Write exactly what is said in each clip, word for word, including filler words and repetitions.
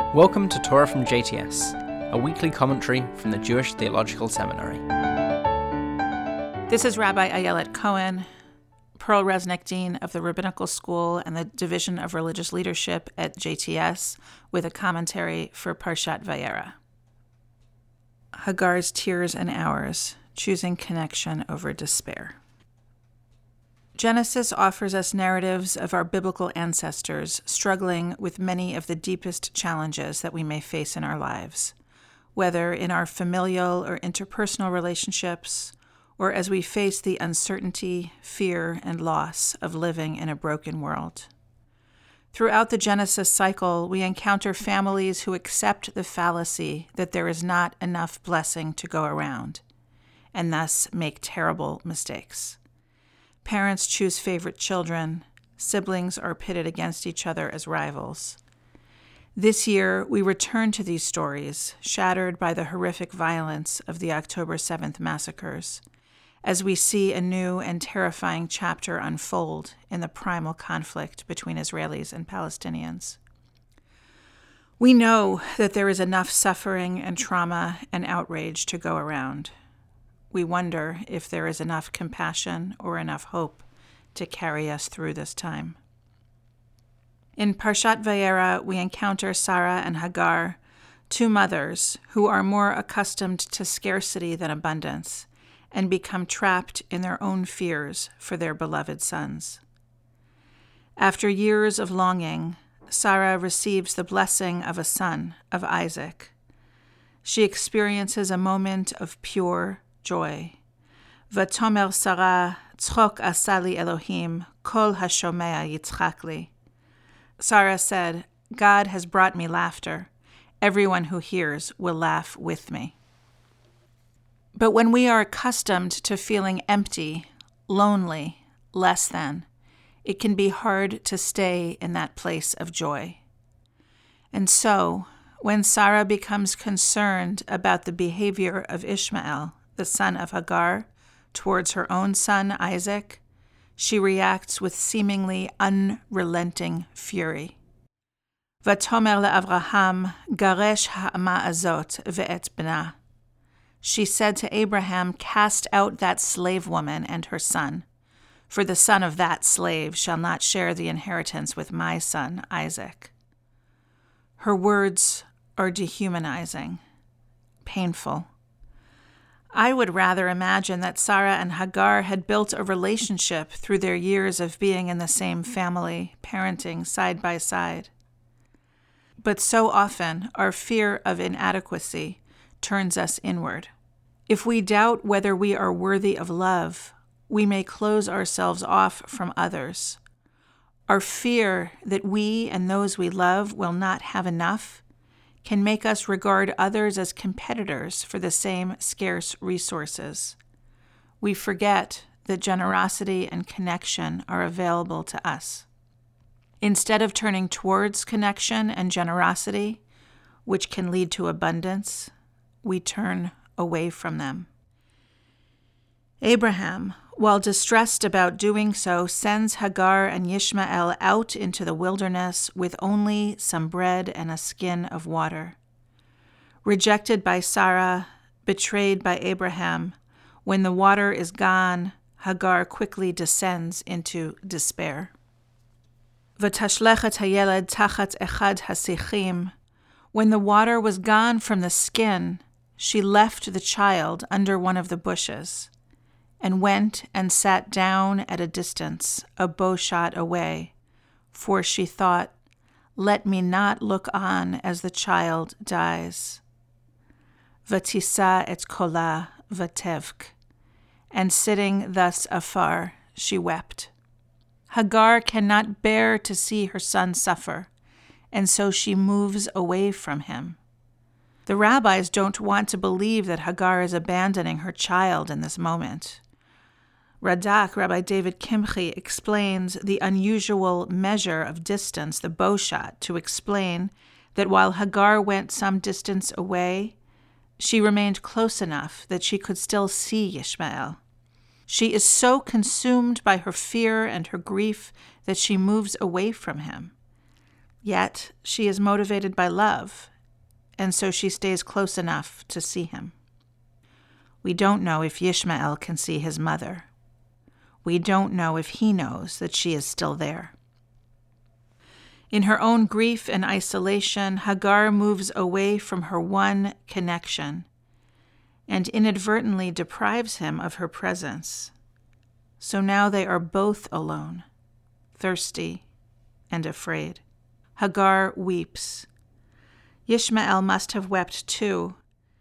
Welcome to Torah from J T S, a weekly commentary from the Jewish Theological Seminary. This is Rabbi Ayelet Cohen, Pearl Resnick Dean of the Rabbinical School and the Division of Religious Leadership at J T S, with a commentary for Parshat Vayera. Hagar's Tears and Hours, Choosing Connection over Despair. Genesis offers us narratives of our biblical ancestors struggling with many of the deepest challenges that we may face in our lives, whether in our familial or interpersonal relationships, or as we face the uncertainty, fear, and loss of living in a broken world. Throughout the Genesis cycle, we encounter families who accept the fallacy that there is not enough blessing to go around, and thus make terrible mistakes. Parents choose favorite children. Siblings are pitted against each other as rivals. This year, we return to these stories, shattered by the horrific violence of the October seventh massacres, as we see a new and terrifying chapter unfold in the primal conflict between Israelis and Palestinians. We know that there is enough suffering and trauma and outrage to go around. We wonder if there is enough compassion or enough hope to carry us through this time. In Parshat Vayera, we encounter Sarah and Hagar, two mothers who are more accustomed to scarcity than abundance and become trapped in their own fears for their beloved sons. After years of longing, Sarah receives the blessing of a son, of Isaac. She experiences a moment of pure joy. Vatomer Sarah, tzchok asali Elohim, kol hashomea yitzchak li. Sarah said, God has brought me laughter. Everyone who hears will laugh with me. But when we are accustomed to feeling empty, lonely, less than, it can be hard to stay in that place of joy. And so, when Sarah becomes concerned about the behavior of Ishmael, the son of Hagar, towards her own son Isaac, she reacts with seemingly unrelenting fury. Vatomer le'Avraham, garesh ha'ama azot ve'et bna. She said to Abraham, cast out that slave woman and her son, for the son of that slave shall not share the inheritance with my son Isaac. Her words are dehumanizing, painful. I would rather imagine that Sarah and Hagar had built a relationship through their years of being in the same family, parenting side by side. But so often, our fear of inadequacy turns us inward. If we doubt whether we are worthy of love, we may close ourselves off from others. Our fear that we and those we love will not have enough can make us regard others as competitors for the same scarce resources. We forget that generosity and connection are available to us. Instead of turning towards connection and generosity, which can lead to abundance, we turn away from them. Abraham, while distressed about doing so, sends Hagar and Ishmael out into the wilderness with only some bread and a skin of water. Rejected by Sarah, betrayed by Abraham, when the water is gone, Hagar quickly descends into despair. V'tashlechet hayeled tachat echad hasichim. When the water was gone from the skin, she left the child under one of the bushes, and went and sat down at a distance, a bowshot away, for she thought, let me not look on as the child dies. Vatisa et kola vatevk, and sitting thus afar, she wept. Hagar cannot bear to see her son suffer, and so she moves away from him. The rabbis don't want to believe that Hagar is abandoning her child in this moment. Radak, Rabbi David Kimchi, explains the unusual measure of distance, the bowshot, to explain that while Hagar went some distance away, she remained close enough that she could still see Ishmael. She is so consumed by her fear and her grief that she moves away from him. Yet she is motivated by love, and so she stays close enough to see him. We don't know if Yishmael can see his mother. We don't know if he knows that she is still there. In her own grief and isolation, Hagar moves away from her one connection and inadvertently deprives him of her presence. So now they are both alone, thirsty and afraid. Hagar weeps. Yishmael must have wept too.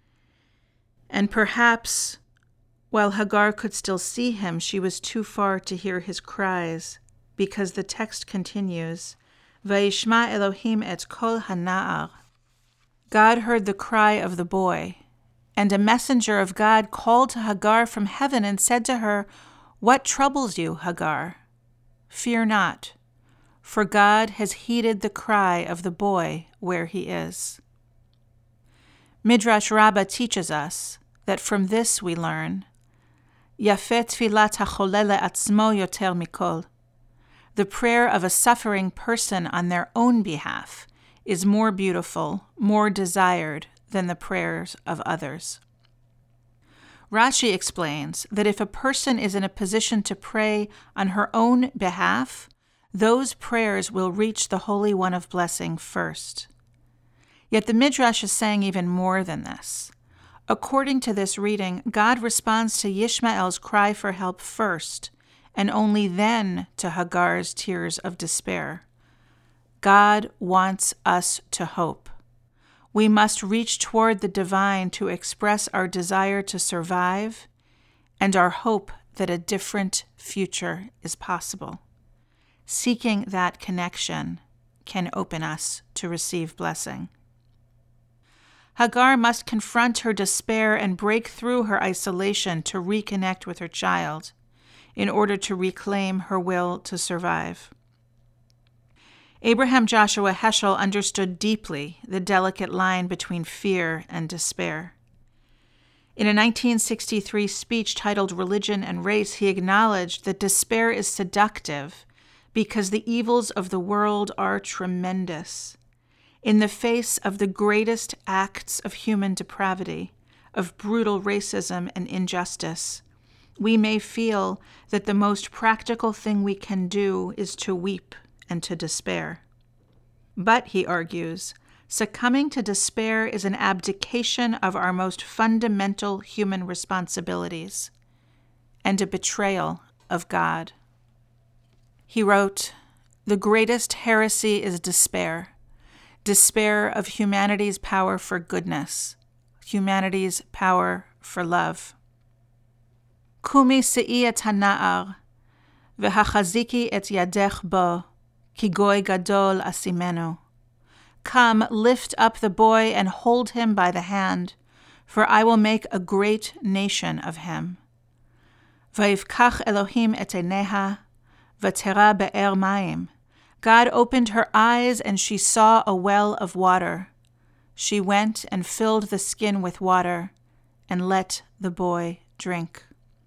And perhaps, while Hagar could still see him, she was too far to hear his cries, because the text continues, Vayishma Elohim et kol hana'ar. God heard the cry of the boy, and a messenger of God called to Hagar from heaven and said to her, What troubles you, Hagar? Fear not, for God has heeded the cry of the boy where he is. Midrash Rabbah teaches us that from this we learn, Yafeh tfilat hacholeh le'atzmo yoter mikol. The prayer of a suffering person on their own behalf is more beautiful, more desired than the prayers of others. Rashi explains that if a person is in a position to pray on her own behalf, those prayers will reach the Holy One of Blessing first. Yet the Midrash is saying even more than this. According to this reading, God responds to Yishmael's cry for help first, and only then to Hagar's tears of despair. God wants us to hope. We must reach toward the divine to express our desire to survive and our hope that a different future is possible. Seeking that connection can open us to receive blessing. Hagar must confront her despair and break through her isolation to reconnect with her child in order to reclaim her will to survive. Abraham Joshua Heschel understood deeply the delicate line between fear and despair. In a nineteen sixty-three speech titled Religion and Race, he acknowledged that despair is seductive because the evils of the world are tremendous. In the face of the greatest acts of human depravity, of brutal racism and injustice, we may feel that the most practical thing we can do is to weep and to despair. But, he argues, succumbing to despair is an abdication of our most fundamental human responsibilities and a betrayal of God. He wrote, "The greatest heresy is despair, despair of humanity's power for goodness, humanity's power for love. Kumi se'i et hana'ar, v'hachaziki et yadech bo, ki goy gadol asimenu. Come, lift up the boy and hold him by the hand, for I will make a great nation of him. Vayivkach Elohim et eineha, v'tera be'er mayim. God opened her eyes, and she saw a well of water. She went and filled the skin with water, and let the boy drink."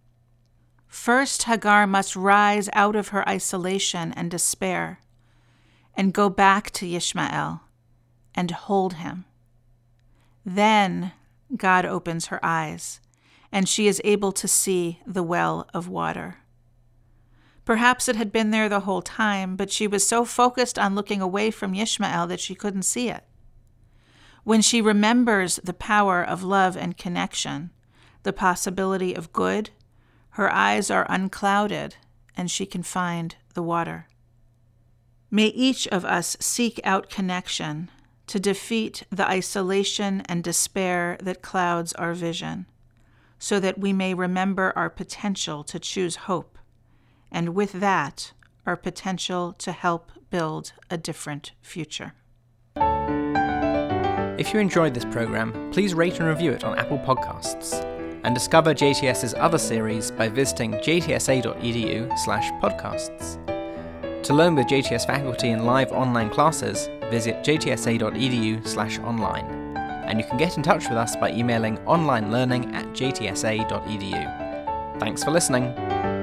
First, Hagar must rise out of her isolation and despair, and go back to Yishmael, and hold him. Then God opens her eyes, and she is able to see the well of water. Perhaps it had been there the whole time, but she was so focused on looking away from Yishmael that she couldn't see it. When she remembers the power of love and connection, the possibility of good, her eyes are unclouded and she can find the water. May each of us seek out connection to defeat the isolation and despair that clouds our vision, so that we may remember our potential to choose hope, and with that, our potential to help build a different future. If you enjoyed this program, please rate and review it on Apple Podcasts, and discover J T S's other series by visiting jtsa.edu slash podcasts. To learn with J T S faculty in live online classes, visit jtsa.edu slash online, and you can get in touch with us by emailing onlinelearning at jtsa.edu. Thanks for listening.